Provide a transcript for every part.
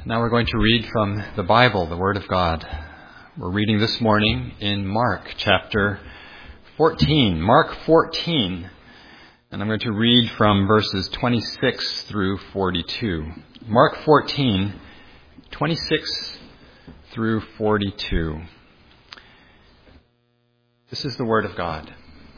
Now we're going to read from the Bible, the Word of God. We're reading this morning in Mark chapter 14. Mark 14. And I'm going to read from verses 26 through 42. Mark 14, 26 through 42. This is the Word of God.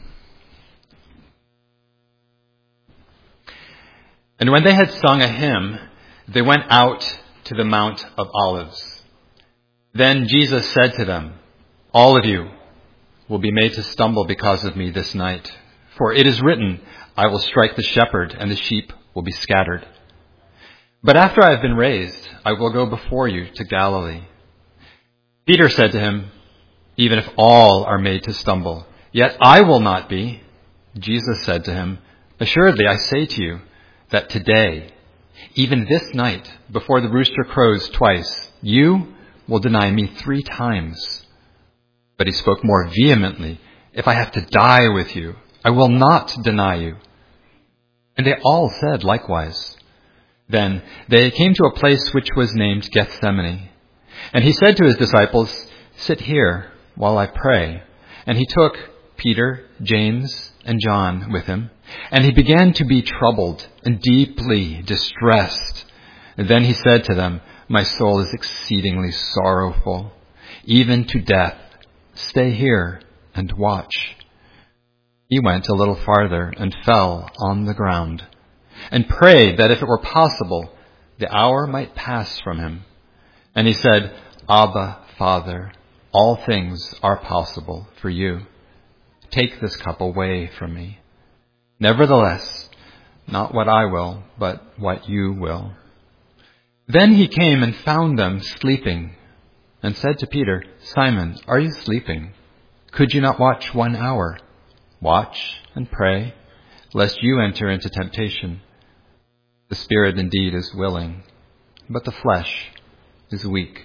And when they had sung a hymn, they went out to the Mount of Olives. Then Jesus said to them, "All of you will be made to stumble because of me this night. For it is written, I will strike the shepherd, and the sheep will be scattered. But after I have been raised, I will go before you to Galilee." Peter said to him, "Even if all are made to stumble, yet I will not be." Jesus said to him, "Assuredly, I say to you that today, even this night, before the rooster crows twice, you will deny me 3 times. But he spoke more vehemently, "If I have to die with you, I will not deny you." And they all said likewise. Then they came to a place which was named Gethsemane. And he said to his disciples, "Sit here while I pray." And he took Peter, James, and John with him. And he began to be troubled and deeply distressed. And then he said to them, "My soul is exceedingly sorrowful, even to death. Stay here and watch." He went a little farther and fell on the ground and prayed that if it were possible, the hour might pass from him. And he said, "Abba, Father, all things are possible for you. Take this cup away from me. Nevertheless, not what I will, but what you will." Then he came and found them sleeping and said to Peter, "Simon, are you sleeping? Could you not watch 1 hour? Watch and pray, lest you enter into temptation. The spirit indeed is willing, but the flesh is weak."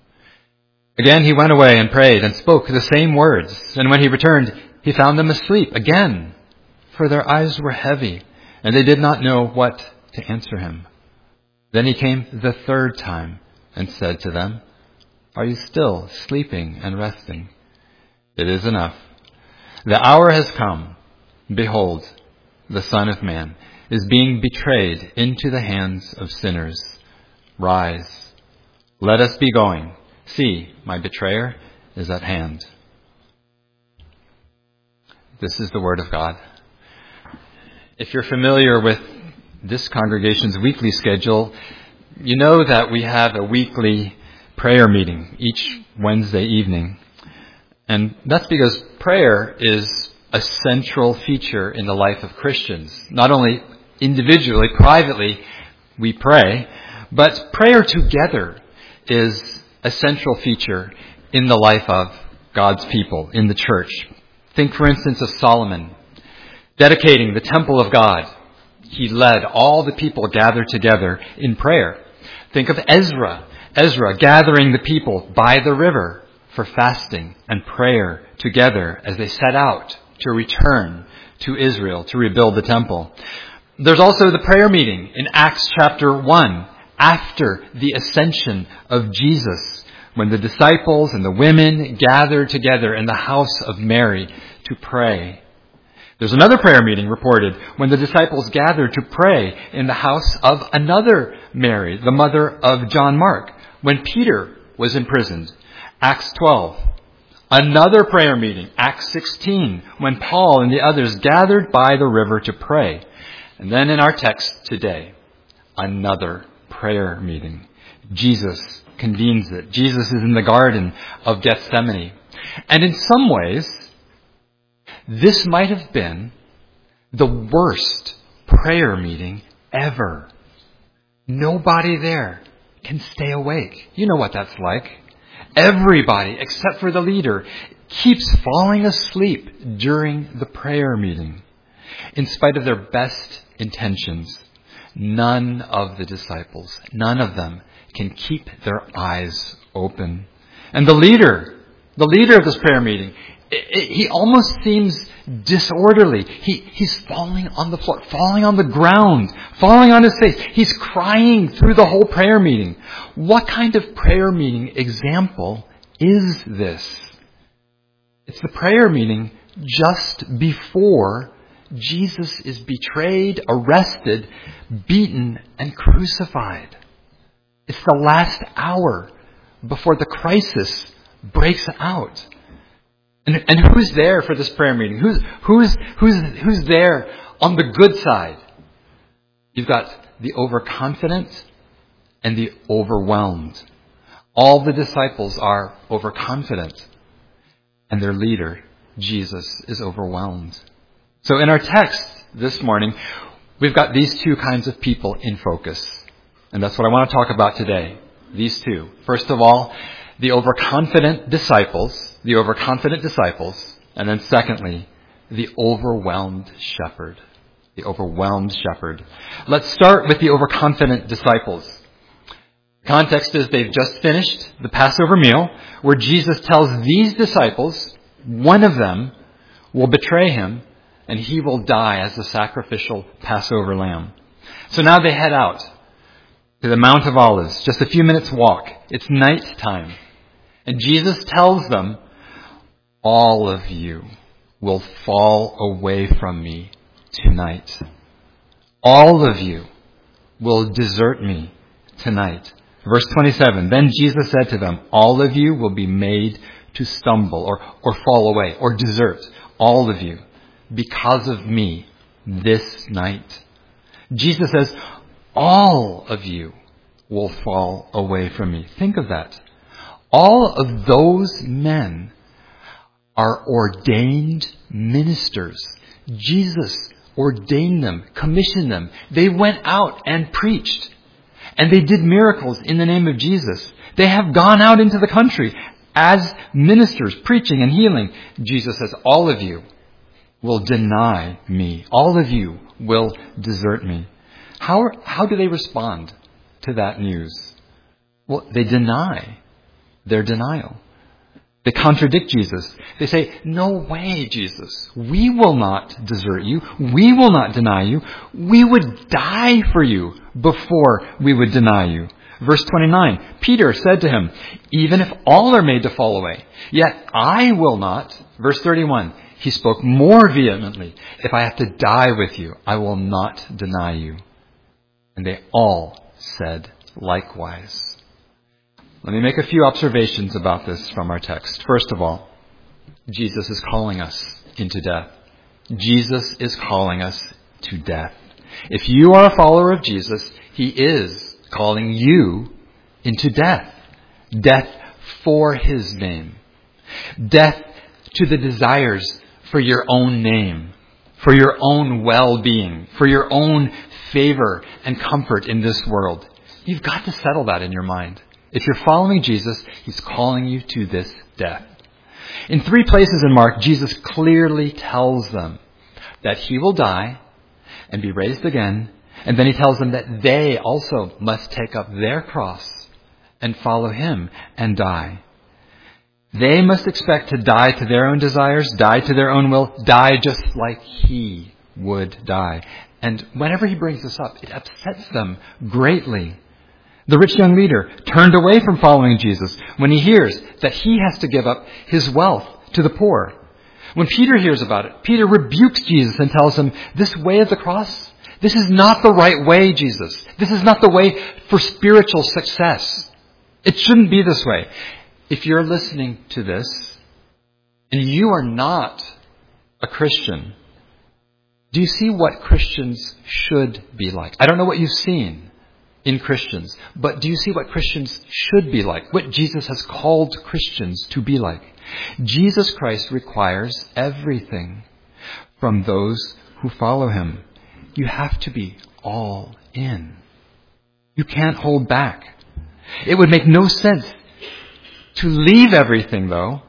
Again he went away and prayed and spoke the same words. And when he returned, he found them asleep again, for their eyes were heavy, and they did not know what to answer him. Then he came the 3rd time and said to them, "Are you still sleeping and resting? It is enough. The hour has come. Behold, the Son of Man is being betrayed into the hands of sinners. Rise, let us be going. See, my betrayer is at hand." This is the Word of God. If you're familiar with this congregation's weekly schedule, you know that we have a weekly prayer meeting each Wednesday evening. And that's because prayer is a central feature in the life of Christians. Not only individually, privately, we pray, but prayer together is a central feature in the life of God's people in the church. Think, for instance, of Solomon dedicating the temple of God. He led all the people gathered together in prayer. Think of Ezra gathering the people by the river for fasting and prayer together as they set out to return to Israel to rebuild the temple. There's also the prayer meeting in Acts chapter 1 after the ascension of Jesus, when the disciples and the women gathered together in the house of Mary to pray. There's another prayer meeting reported when the disciples gathered to pray in the house of another Mary, the mother of John Mark, when Peter was imprisoned. Acts 12. Another prayer meeting, Acts 16, when Paul and the others gathered by the river to pray. And then in our text today, another prayer meeting. Jesus convenes it. Jesus is in the Garden of Gethsemane. And in some ways, this might have been the worst prayer meeting ever. Nobody there can stay awake. You know what that's like. Everybody, except for the leader, keeps falling asleep during the prayer meeting. In spite of their best intentions, none of the disciples, none of them can keep their eyes open. And the leader of this prayer meeting, He almost seems disorderly. He's falling on the floor, falling on the ground, falling on his face. He's crying through the whole prayer meeting. What kind of prayer meeting example is this? It's the prayer meeting just before Jesus is betrayed, arrested, beaten, and crucified. It's the last hour before the crisis breaks out. And who's there for this prayer meeting? Who's there on the good side? You've got the overconfident and the overwhelmed. All the disciples are overconfident, and their leader, Jesus, is overwhelmed. So in our text this morning, we've got these two kinds of people in focus. And that's what I want to talk about today. These two. First of all, the overconfident disciples. And then secondly, the overwhelmed shepherd. The overwhelmed shepherd. Let's start with the overconfident disciples. The context is they've just finished the Passover meal where Jesus tells these disciples, one of them will betray him and he will die as the sacrificial Passover lamb. So now they head out to the Mount of Olives, just a few minutes walk. It's night time. And Jesus tells them, all of you will fall away from me tonight. All of you will desert me tonight. Verse 27, then Jesus said to them, all of you will be made to stumble or fall away or desert. All of you, because of me this night. Jesus says, all of you will fall away from me. Think of that. All of those men are ordained ministers. Jesus ordained them, commissioned them. They went out and preached. And they did miracles in the name of Jesus. They have gone out into the country as ministers, preaching and healing. Jesus says, all of you will deny me. All of you will desert me. How do they respond to that news? Well, they deny their denial. They contradict Jesus. They say, no way, Jesus. We will not desert you. We will not deny you. We would die for you before we would deny you. Verse 29, Peter said to him, even if all are made to fall away, yet I will not. Verse 31, he spoke more vehemently, if I have to die with you, I will not deny you. And they all said likewise. Let me make a few observations about this from our text. First of all, Jesus is calling us into death. Jesus is calling us to death. If you are a follower of Jesus, he is calling you into death. Death for his name. Death to the desires for your own name, for your own well-being, for your own favor and comfort in this world. You've got to settle that in your mind. If you're following Jesus, he's calling you to this death. In 3 places in Mark, Jesus clearly tells them that he will die and be raised again. And then he tells them that they also must take up their cross and follow him and die. They must expect to die to their own desires, die to their own will, die just like he would die. And whenever he brings this up, it upsets them greatly. The rich young leader turned away from following Jesus when he hears that he has to give up his wealth to the poor. When Peter hears about it, Peter rebukes Jesus and tells him, this way of the cross, this is not the right way, Jesus. This is not the way for spiritual success. It shouldn't be this way. If you're listening to this and you are not a Christian, do you see what Christians should be like? I don't know what you've seen in Christians, but do you see what Christians should be like? What Jesus has called Christians to be like? Jesus Christ requires everything from those who follow him. You have to be all in. You can't hold back. It would make no sense to leave everything, though,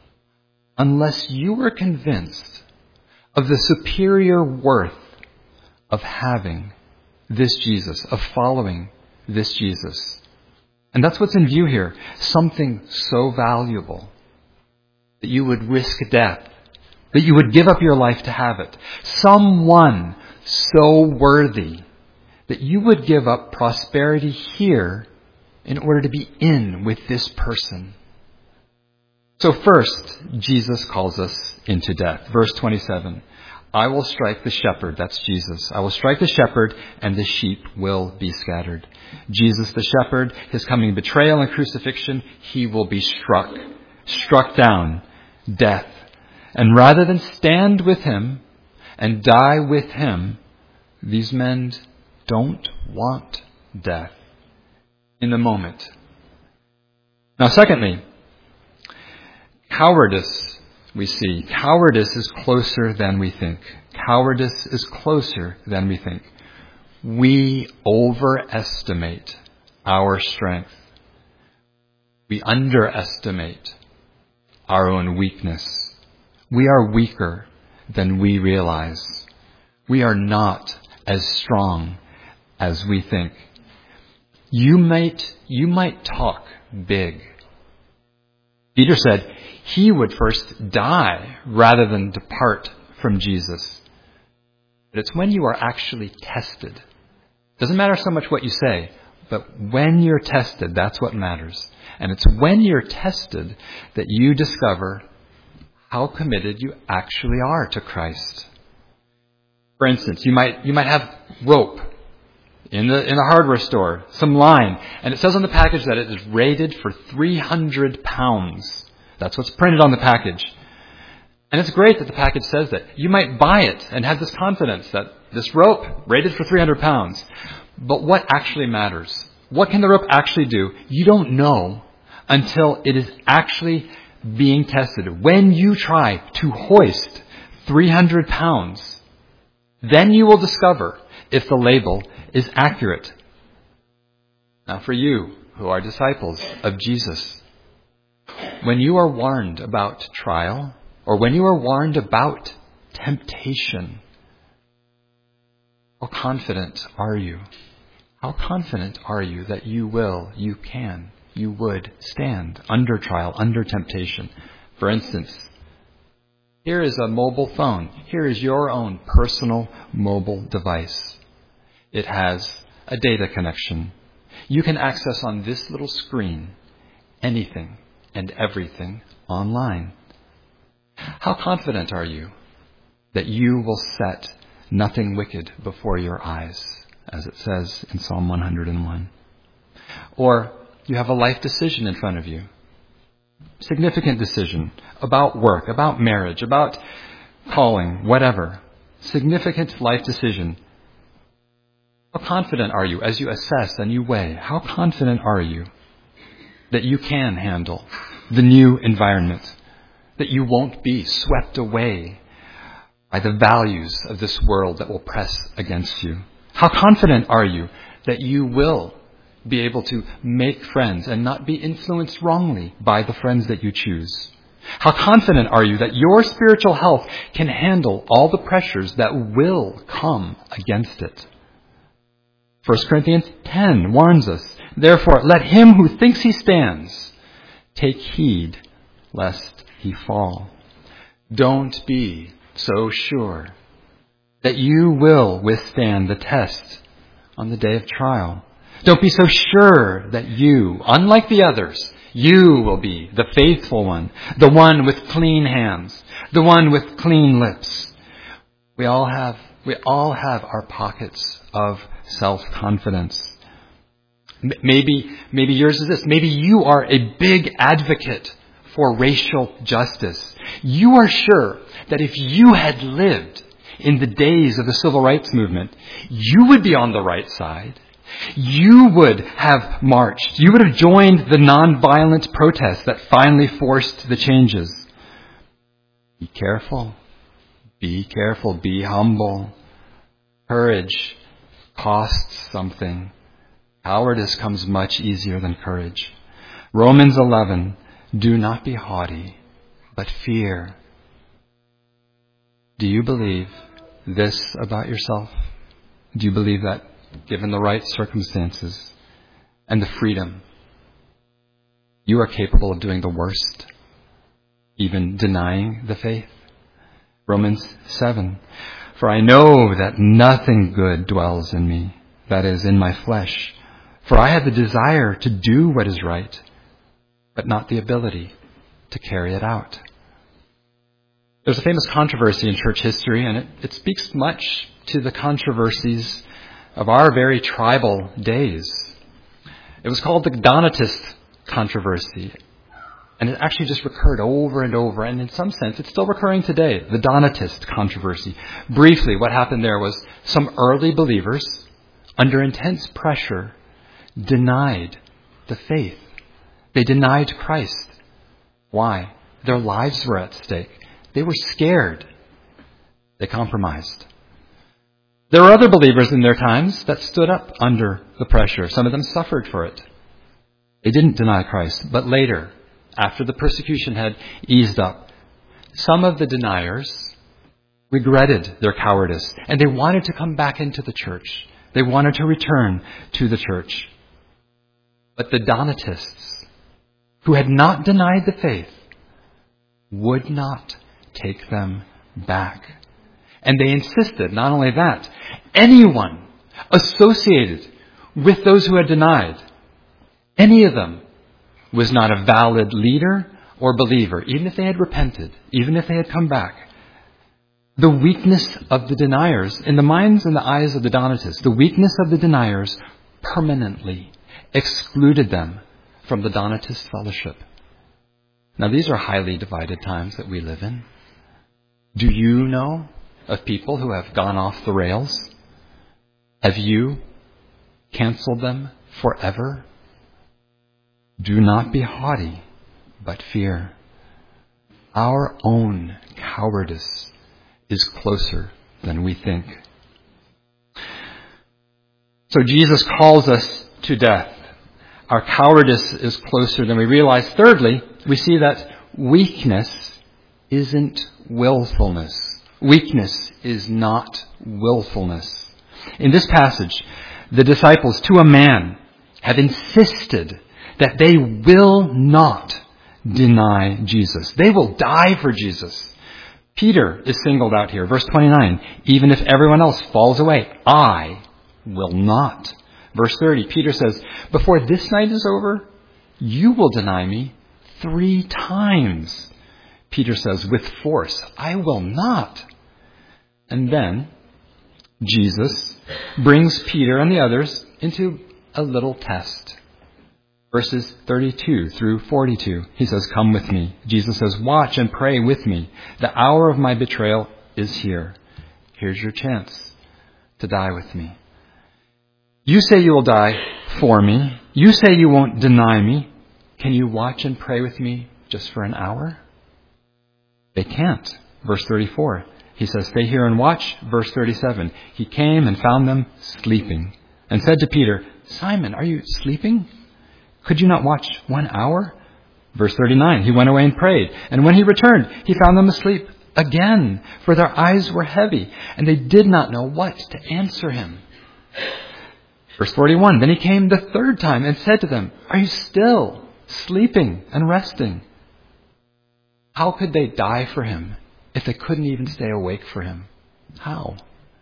unless you were convinced of the superior worth of having this Jesus, of following this Jesus. And that's what's in view here. Something so valuable that you would risk death, that you would give up your life to have it. Someone so worthy that you would give up prosperity here in order to be in with this person. So first, Jesus calls us into death. Verse 27, I will strike the shepherd, that's Jesus. I will strike the shepherd and the sheep will be scattered. Jesus the shepherd, his coming betrayal and crucifixion, he will be struck down, death. And rather than stand with him and die with him, these men don't want death in the moment. Now, secondly, cowardice, we see. Cowardice is closer than we think. Cowardice is closer than we think. We overestimate our strength. We underestimate our own weakness. We are weaker than we realize. We are not as strong as we think. You might talk big. Peter said he would first die rather than depart from Jesus. But it's when you are actually tested. It doesn't matter so much what you say, but when you're tested, that's what matters. And it's when you're tested that you discover how committed you actually are to Christ. For instance, you might have rope in the hardware store, some line, and it says on the package that it is rated for 300 pounds. That's what's printed on the package. And it's great that the package says that. You might buy it and have this confidence that this rope rated for 300 pounds. But what actually matters? What can the rope actually do? You don't know until it is actually being tested. When you try to hoist 300 pounds, then you will discover if the label is accurate. Now for you who are disciples of Jesus, when you are warned about trial, or when you are warned about temptation, how confident are you? How confident are you that you would stand under trial, under temptation? For instance, here is a mobile phone. Here is your own personal mobile device. It has a data connection. You can access on this little screen anything and everything online. How confident are you that you will set nothing wicked before your eyes, as it says in Psalm 101? Or you have a life decision in front of you. Significant decision about work, about marriage, about calling, whatever. Significant life decision. How confident are you as you assess and you weigh? How confident are you that you can handle the new environment? That you won't be swept away by the values of this world that will press against you? How confident are you that you will be able to make friends and not be influenced wrongly by the friends that you choose? How confident are you that your spiritual health can handle all the pressures that will come against it? 1 Corinthians 10 warns us, therefore, let him who thinks he stands take heed lest he fall. Don't be so sure that you will withstand the test on the day of trial. Don't be so sure that you, unlike the others, you will be the faithful one, the one with clean hands, the one with clean lips. We all have our pockets of self-confidence. Maybe yours is this. Maybe you are a big advocate for racial justice. You are sure that if you had lived in the days of the civil rights movement, you would be on the right side. You would have marched. You would have joined the nonviolent protests that finally forced the changes. Be careful. Be careful. Be humble. Courage costs something. Cowardice comes much easier than courage. Romans 11, do not be haughty, but fear. Do you believe this about yourself? Do you believe that given the right circumstances and the freedom, you are capable of doing the worst? even denying the faith. Romans 7, for I know that nothing good dwells in me, that is, in my flesh. For I have the desire to do what is right, but not the ability to carry it out. There's a famous controversy in church history, and it speaks much to the controversies of our very tribal days. It was called the Donatist controversy, and it actually just recurred over and over, and in some sense it's still recurring today, the Donatist controversy. Briefly, what happened there was some early believers, under intense pressure, denied the faith. They denied Christ. Why? Their lives were at stake. They were scared. They compromised. There were other believers in their times that stood up under the pressure. Some of them suffered for it. They didn't deny Christ. But later, after the persecution had eased up, some of the deniers regretted their cowardice, and they wanted to come back into the church. They wanted to return to the church. But the Donatists, who had not denied the faith, would not take them back. And they insisted, not only that, anyone associated with those who had denied, any of them, was not a valid leader or believer, even if they had repented, even if they had come back. The weakness of the deniers, in the minds and the eyes of the Donatists, the weakness of the deniers permanently excluded them from the Donatist fellowship. Now, these are highly divided times that we live in. Do you know of people who have gone off the rails? Have you canceled them forever? Do not be haughty, but fear. Our own cowardice is closer than we think. So Jesus calls us to death. Our cowardice is closer than we realize. Thirdly, we see that weakness isn't willfulness. Weakness is not willfulness. In this passage, the disciples, to a man, have insisted that they will not deny Jesus. They will die for Jesus. Peter is singled out here. Verse 29, even if everyone else falls away, I will not. Verse 30, Peter says, before this night is over, you will deny me 3 times. Peter says, with force, I will not. And then Jesus brings Peter and the others into a little test. Verses 32 through 42, he says, come with me. Jesus says, watch and pray with me. The hour of my betrayal is here. Here's your chance to die with me. You say you will die for me. You say you won't deny me. Can you watch and pray with me just for an hour? They can't. Verse 34, he says, stay here and watch. Verse 37, he came and found them sleeping and said to Peter, Simon, are you sleeping? Could you not watch 1 hour? Verse 39, he went away and prayed. And when he returned, he found them asleep again, for their eyes were heavy, and they did not know what to answer him. Verse 41, then he came the 3rd time and said to them, are you still sleeping and resting? How could they die for him if they couldn't even stay awake for him? How?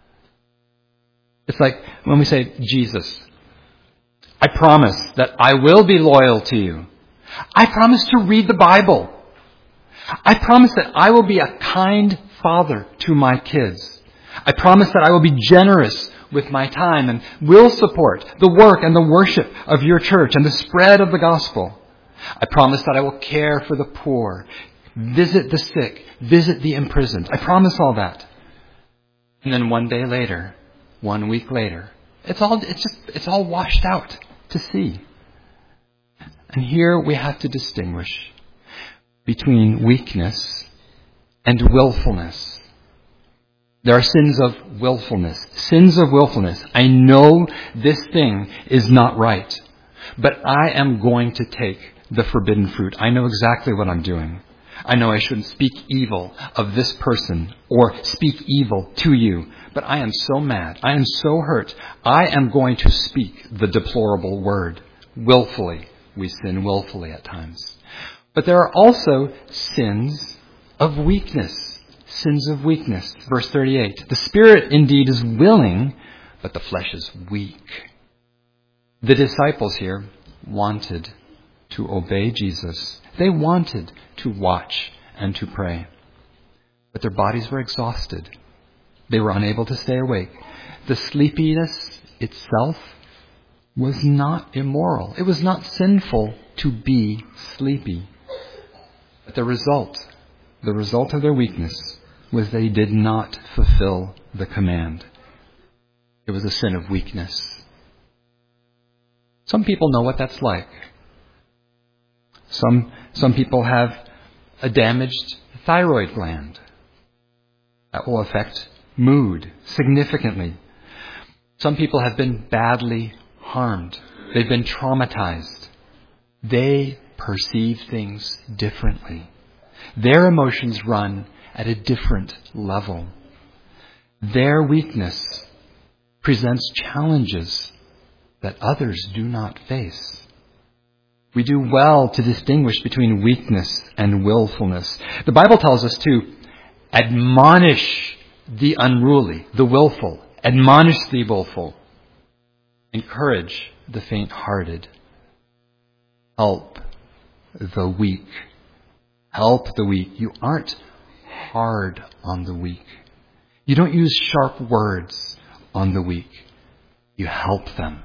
It's like when we say, Jesus, I promise that I will be loyal to you. I promise to read the Bible. I promise that I will be a kind father to my kids. I promise that I will be generous with my time and will support the work and the worship of your church and the spread of the gospel. I promise that I will care for the poor, visit the sick, visit the imprisoned. I promise all that. And then 1 day later, 1 week later, it's all washed out to sea. And here we have to distinguish between weakness and willfulness. There are sins of willfulness. Sins of willfulness. I know this thing is not right, but I am going to take the forbidden fruit. I know exactly what I'm doing. I know I shouldn't speak evil of this person or speak evil to you, but I am so mad. I am so hurt. I am going to speak the deplorable word. Willfully. We sin willfully at times. But there are also sins of weakness. Sins of weakness. Verse 38. The spirit indeed is willing, but the flesh is weak. The disciples here wanted to obey Jesus. They wanted to watch and to pray. But their bodies were exhausted. They were unable to stay awake. The sleepiness itself was not immoral. It was not sinful to be sleepy. But the result of their weakness was they did not fulfill the command. It was a sin of weakness. Some people know what that's like. Some people have a damaged thyroid gland. That will affect mood significantly. Some people have been badly harmed. They've been traumatized. They perceive things differently. Their emotions run at a different level. Their weakness presents challenges that others do not face. We do well to distinguish between weakness and willfulness. The Bible tells us to admonish the unruly, the willful. Admonish the willful. Encourage the faint-hearted. Help the weak. Help the weak. You aren't hard on the weak. You don't use sharp words on the weak. You help them.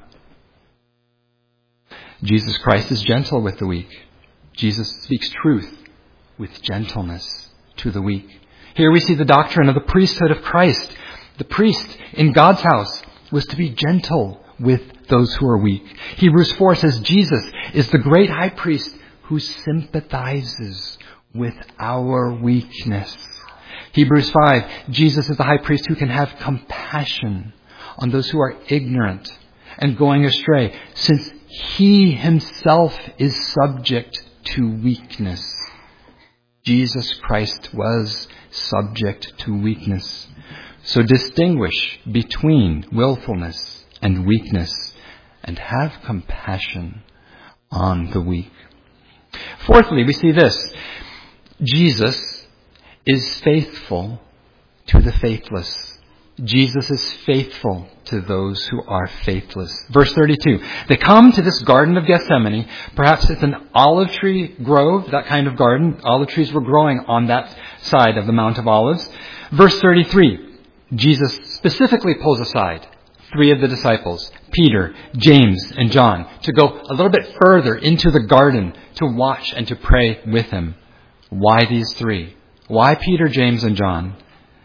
Jesus Christ is gentle with the weak. Jesus speaks truth with gentleness to the weak. Here we see the doctrine of the priesthood of Christ. The priest in God's house was to be gentle with those who are weak. Hebrews 4 says Jesus is the great high priest who sympathizes with our weakness. Hebrews 5, Jesus is the high priest who can have compassion on those who are ignorant and going astray, since he himself is subject to weakness. Jesus Christ was subject to weakness. So distinguish between willfulness and weakness and have compassion on the weak. Fourthly, we see this. Jesus is faithful to the faithless. Jesus is faithful to those who are faithless. Verse 32. They come to this Garden of Gethsemane. Perhaps it's an olive tree grove, that kind of garden. Olive trees were growing on that side of the Mount of Olives. Verse 33. Jesus specifically pulls aside 3 of the disciples, Peter, James, and John, to go a little bit further into the garden to watch and to pray with him. Why these 3? Why Peter, James, and John?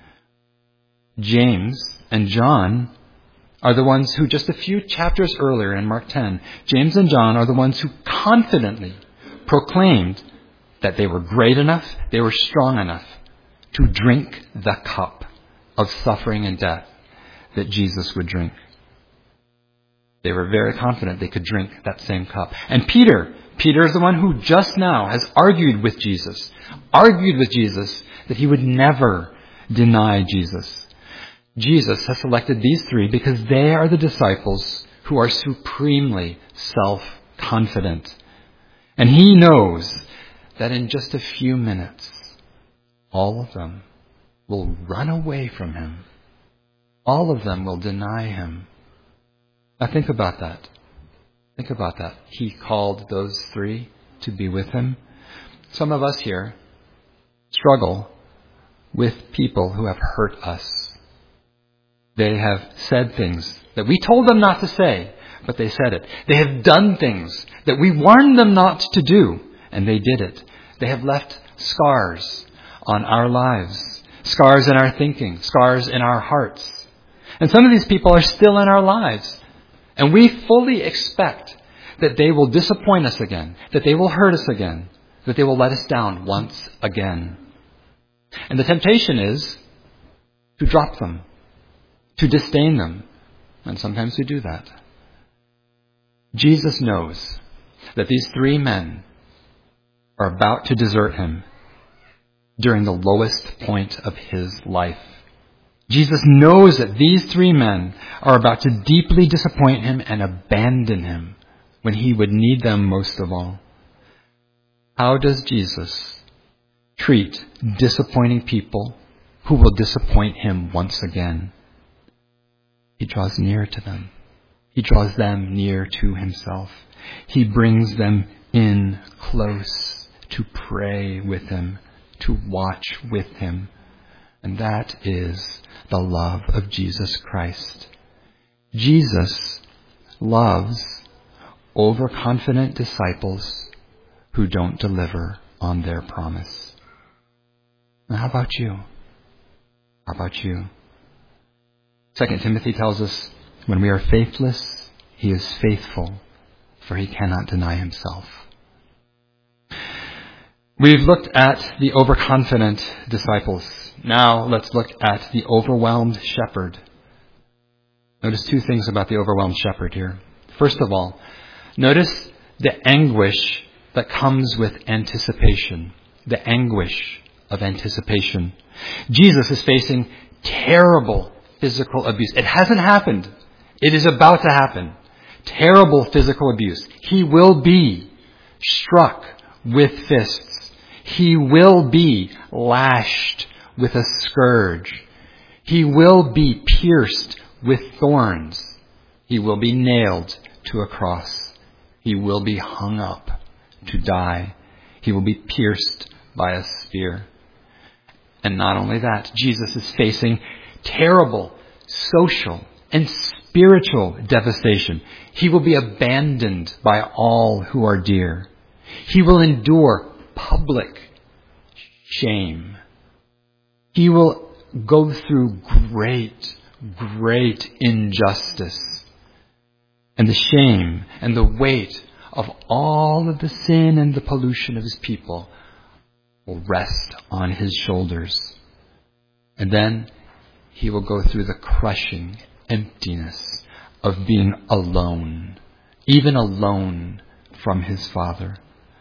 James and John are the ones who, just a few chapters earlier in Mark 10, James and John are the ones who confidently proclaimed that they were great enough, they were strong enough to drink the cup of suffering and death that Jesus would drink. They were very confident they could drink that same cup. And Peter is the one who just now has argued with Jesus that he would never deny Jesus. Jesus has selected these 3 because they are the disciples who are supremely self-confident. And he knows that in just a few minutes, all of them will run away from him. All of them will deny him. Now think about that. Think about that. He called those 3 to be with him. Some of us here struggle with people who have hurt us. They have said things that we told them not to say, but they said it. They have done things that we warned them not to do, and they did it. They have left scars on our lives, scars in our thinking, scars in our hearts. And some of these people are still in our lives. And we fully expect that they will disappoint us again, that they will hurt us again, that they will let us down once again. And the temptation is to drop them, to disdain them. And sometimes we do that. Jesus knows that these 3 men are about to desert him during the lowest point of his life. Jesus knows that these 3 men are about to deeply disappoint him and abandon him when he would need them most of all. How does Jesus treat disappointing people who will disappoint him once again? He draws near to them. He draws them near to himself. He brings them in close to pray with him, to watch with him. And that is the love of Jesus Christ. Jesus loves overconfident disciples who don't deliver on their promise. Now, how about you? How about you? 2 Timothy tells us, when we are faithless, he is faithful, for he cannot deny himself. We've looked at the overconfident disciples. Now let's look at the overwhelmed shepherd. Notice two things about the overwhelmed shepherd here. First of all, notice the anguish that comes with anticipation. The anguish of anticipation. Jesus is facing terrible physical abuse. It hasn't happened. It is about to happen. Terrible physical abuse. He will be struck with fists. He will be lashed with a scourge. He will be pierced with thorns. He will be nailed to a cross. He will be hung up to die. He will be pierced by a spear. And not only that, Jesus is facing terrible social and spiritual devastation. He will be abandoned by all who are dear. He will endure public shame. He will go through great injustice. And the shame and the weight of all of the sin and the pollution of his people will rest on his shoulders. And then he will go through the crushing emptiness of being alone, even alone from his Father.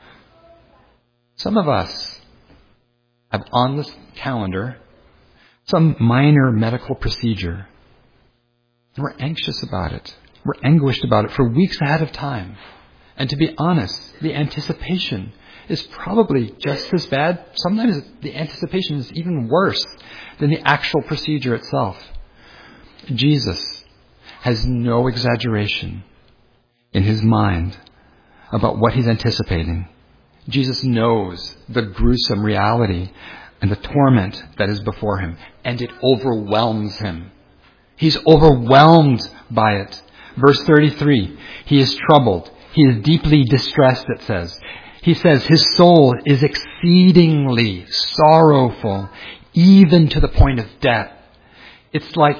Some of us have on this calendar some minor medical procedure, and we're anxious about it. We're anguished about it for weeks ahead of time. And to be honest, the anticipation is probably just as bad. Sometimes the anticipation is even worse than the actual procedure itself. Jesus has no exaggeration in his mind about what he's anticipating. Jesus knows the gruesome reality and the torment that is before him, and it overwhelms him. He's overwhelmed by it. Verse 33, he is troubled. He is deeply distressed, it says. He says his soul is exceedingly sorrowful, even to the point of death. It's like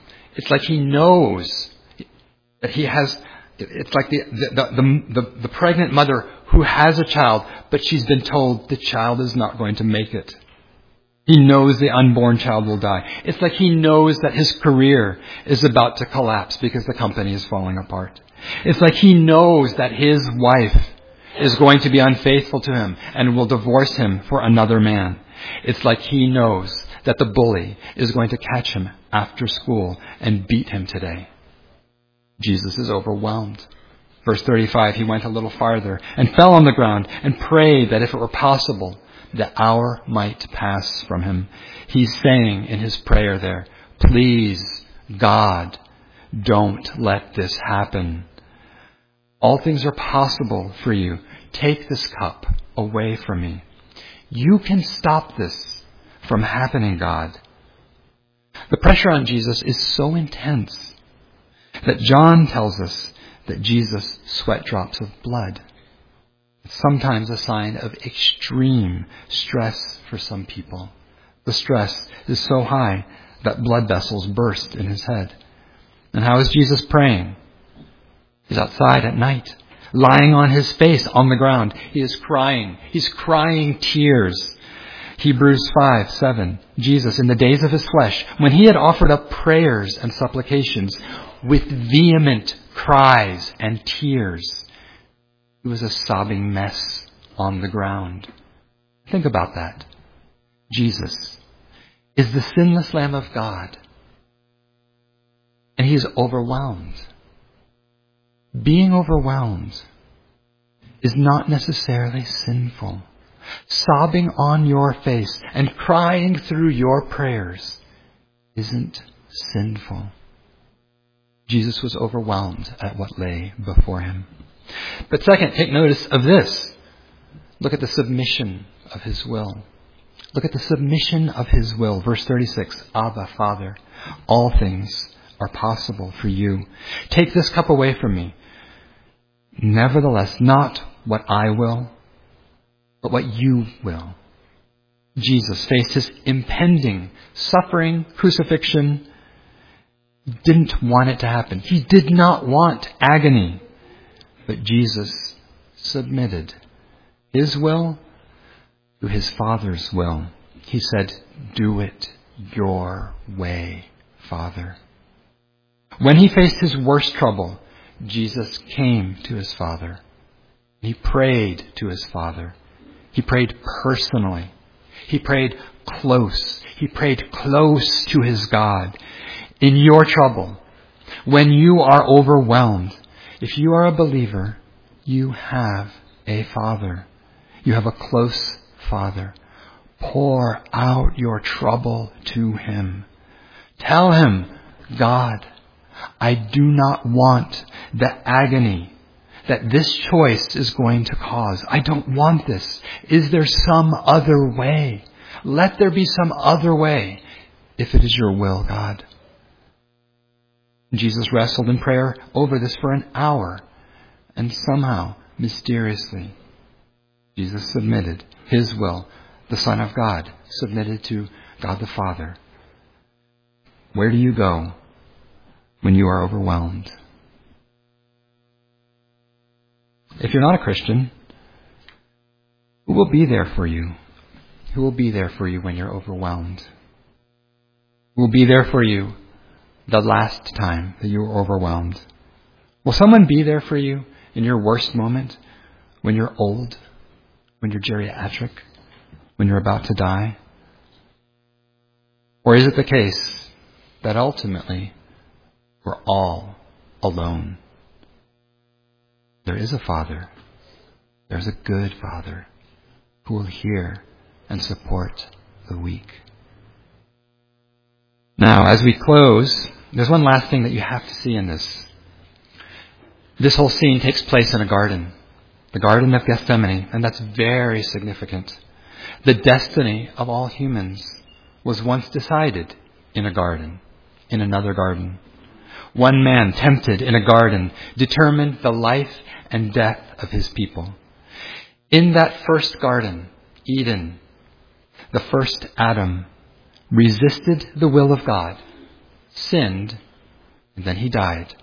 he knows that he has. It's like the pregnant mother who has a child, but she's been told the child is not going to make it. He knows the unborn child will die. It's like he knows that his career is about to collapse because the company is falling apart. It's like he knows that his wife is going to be unfaithful to him and will divorce him for another man. It's like he knows that the bully is going to catch him after school and beat him today. Jesus is overwhelmed. Verse 35, he went a little farther and fell on the ground and prayed that if it were possible, the hour might pass from him. He's saying in his prayer there, please, God, don't let this happen. All things are possible for you. Take this cup away from me. You can stop this from happening, God. The pressure on Jesus is so intense that John tells us that Jesus sweat drops of blood. Sometimes a sign of extreme stress for some people. The stress is so high that blood vessels burst in his head. And how is Jesus praying? He's outside at night, lying on his face on the ground. He is crying. He's crying tears. Hebrews 5:7. Jesus, in the days of his flesh, when he had offered up prayers and supplications with vehement cries and tears, he was a sobbing mess on the ground. Think about that. Jesus is the sinless Lamb of God, and he is overwhelmed. Being overwhelmed is not necessarily sinful. Sobbing on your face and crying through your prayers isn't sinful. Jesus was overwhelmed at what lay before him. But second, take notice of this. Look at the submission of his will. Look at the submission of his will. Verse 36, Abba, Father, all things are possible for you. Take this cup away from me. Nevertheless, not what I will, but what you will. Jesus faced his impending suffering, crucifixion, didn't want it to happen. He did not want agony. But Jesus submitted his will to his Father's will. He said, do it your way, Father. When he faced his worst trouble, Jesus came to his Father. He prayed to his Father. He prayed personally. He prayed close. He prayed close to his God. In your trouble, when you are overwhelmed, if you are a believer, you have a Father. You have a close Father. Pour out your trouble to him. Tell him, God, I do not want the agony that this choice is going to cause. I don't want this. Is there some other way? Let there be some other way, if it is your will, God. Jesus wrestled in prayer over this for an hour, and somehow, mysteriously, Jesus submitted his will. The Son of God submitted to God the Father. Where do you go when you are overwhelmed? If you're not a Christian, who will be there for you? Who will be there for you when you're overwhelmed? Who will be there for you the last time that you were overwhelmed? Will someone be there for you in your worst moment, when you're old, when you're geriatric, when you're about to die? Or is it the case that ultimately we're all alone? There is a Father. There's a good Father who will hear and support the weak. Now, as we close, there's one last thing that you have to see in this. This whole scene takes place in a garden, the Garden of Gethsemane, and that's very significant. The destiny of all humans was once decided in a garden, in another garden. One man, tempted in a garden, determined the life and death of his people. In that first garden, Eden, the first Adam resisted the will of God, sinned, and then he died.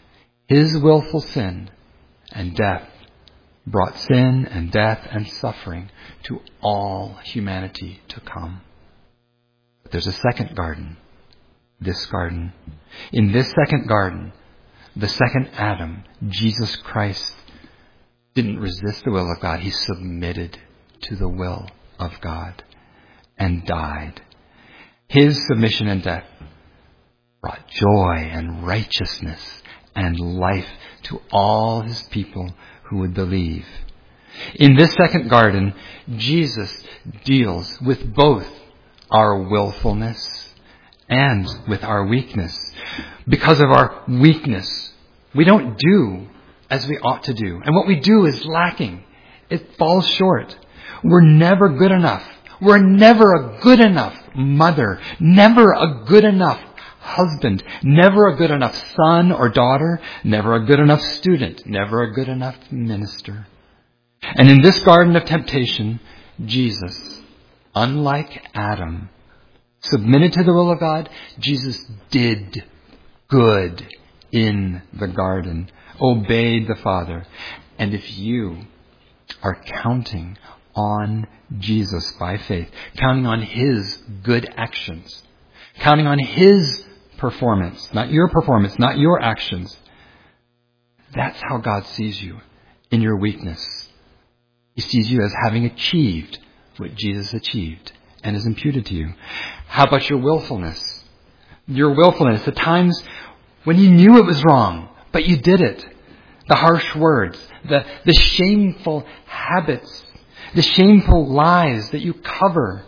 His willful sin and death brought sin and death and suffering to all humanity to come. But there's a second garden, this garden. In this second garden, the second Adam, Jesus Christ, didn't resist the will of God. He submitted to the will of God and died. His submission and death brought joy and righteousness and life to all his people who would believe. In this second garden, Jesus deals with both our willfulness and with our weakness. Because of our weakness, we don't do as we ought to do. And what we do is lacking. It falls short. We're never good enough. We're never a good enough mother, never a good enough husband, never a good enough son or daughter, never a good enough student, never a good enough minister. And in this garden of temptation, Jesus, unlike Adam, submitted to the will of God. Jesus did good in the garden, obeyed the Father. And if you are counting on Jesus by faith, counting on his good actions, counting on his performance, not your actions, that's how God sees you in your weakness. He sees you as having achieved what Jesus achieved and is imputed to you. How about your willfulness? Your willfulness, the times when you knew it was wrong, but you did it. the harsh words, the shameful habits, the shameful lies that you cover,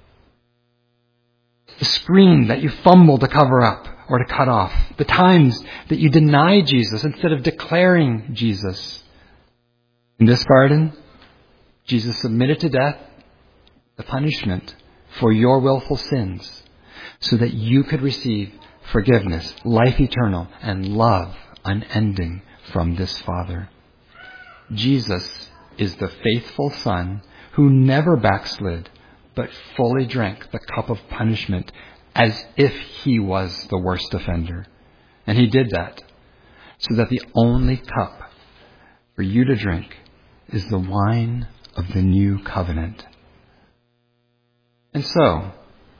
the screen that you fumble to cover up or to cut off, the times that you deny Jesus instead of declaring Jesus. In this garden, Jesus submitted to death, the punishment for your willful sins, so that you could receive forgiveness, life eternal, and love unending from this Father. Jesus is the faithful Son who never backslid, but fully drank the cup of punishment as if he was the worst offender. And he did that so that the only cup for you to drink is the wine of the new covenant. And so,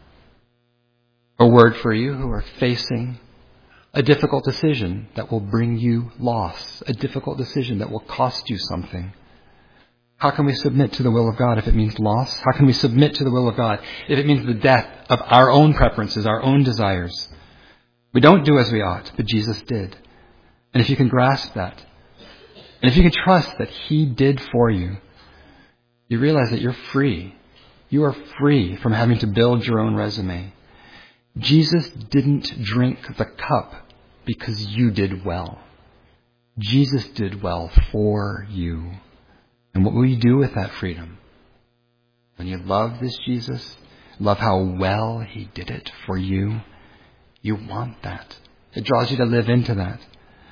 a word for you who are facing a difficult decision that will bring you loss, a difficult decision that will cost you something. How can we submit to the will of God if it means loss? How can we submit to the will of God if it means the death of our own preferences, our own desires? We don't do as we ought, but Jesus did. And if you can grasp that, and if you can trust that he did for you, you realize that you're free. You are free from having to build your own resume. Jesus didn't drink the cup because you did well. Jesus did well for you. And what will you do with that freedom? When you love this Jesus, love how well he did it for you, you want that. It draws you to live into that.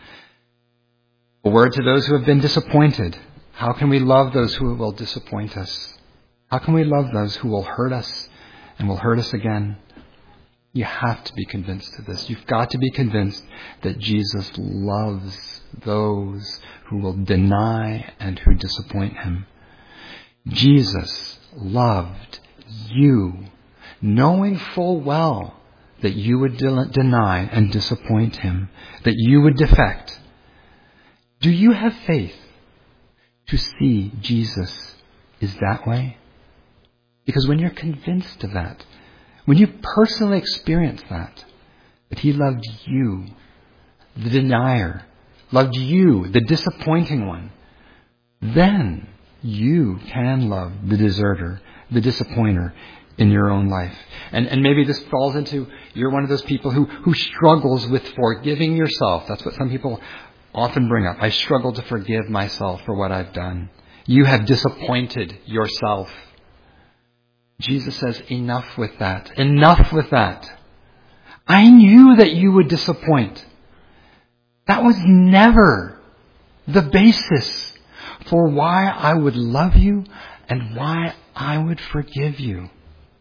A word to those who have been disappointed. How can we love those who will disappoint us? How can we love those who will hurt us and will hurt us again? You have to be convinced of this. You've got to be convinced that Jesus loves those who will deny and who disappoint him. Jesus loved you, knowing full well that you would deny and disappoint him, that you would defect. Do you have faith to see Jesus is that way? Because when you're convinced of that, when you personally experience that he loved you, the denier, loved you, the disappointing one, then you can love the deserter, the disappointer in your own life. And maybe this falls into, you're one of those people who struggles with forgiving yourself. That's what some people often bring up. I struggle to forgive myself for what I've done. You have disappointed yourself. Jesus says, enough with that. Enough with that. I knew that you would disappoint. That was never the basis for why I would love you and why I would forgive you.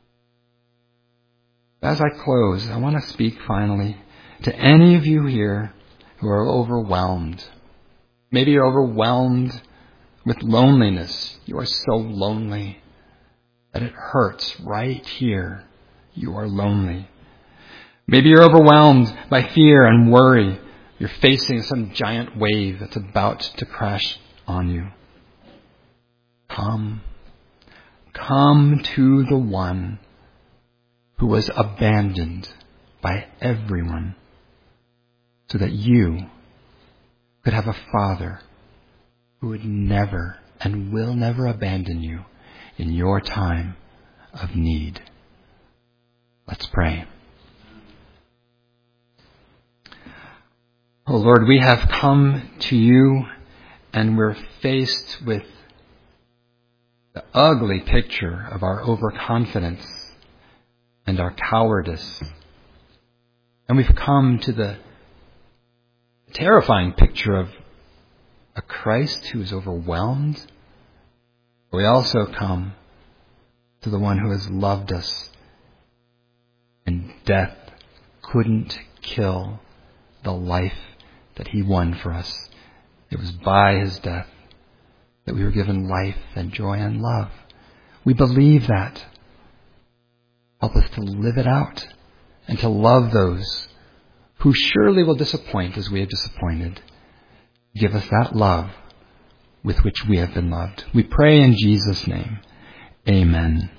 As I close, I want to speak finally to any of you here who are overwhelmed. Maybe you're overwhelmed with loneliness. You are so lonely that it hurts right here. You are lonely. Maybe you're overwhelmed by fear and worry. You're facing some giant wave that's about to crash on you. Come to the one who was abandoned by everyone so that you could have a Father who would never and will never abandon you in your time of need. Let's pray. Oh Lord, we have come to you and we're faced with the ugly picture of our overconfidence and our cowardice. And we've come to the terrifying picture of a Christ who is overwhelmed. We also come to the one who has loved us, and death couldn't kill the life that he won for us. It was by his death that we were given life and joy and love. We believe that. Help us to live it out and to love those who surely will disappoint as we have disappointed. Give us that love with which we have been loved. We pray in Jesus' name. Amen.